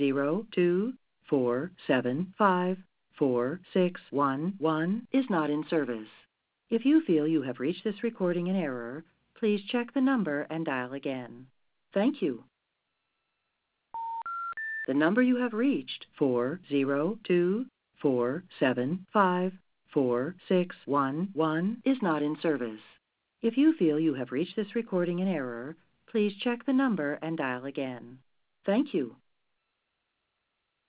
402-475-4611 is not in service. If you feel you have reached this recording in error, please check the number and dial again. Thank you. The number you have reached, 402-475-4611, is not in service. If you feel you have reached this recording in error, please check the number and dial again. Thank you.